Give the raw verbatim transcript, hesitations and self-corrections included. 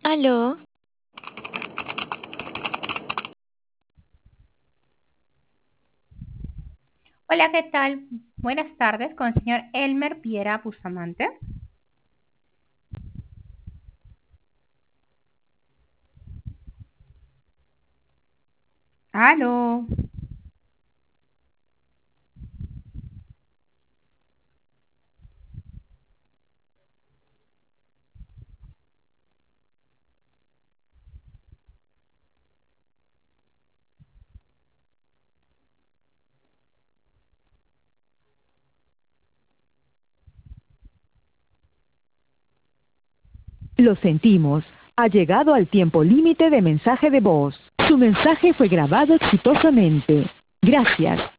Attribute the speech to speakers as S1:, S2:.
S1: Aló,
S2: Hola, ¿qué tal? Buenas tardes con el señor Elmer Piera Bustamante. Aló.
S3: Lo sentimos. Ha llegado al tiempo límite de mensaje de voz. Su mensaje fue grabado exitosamente. Gracias.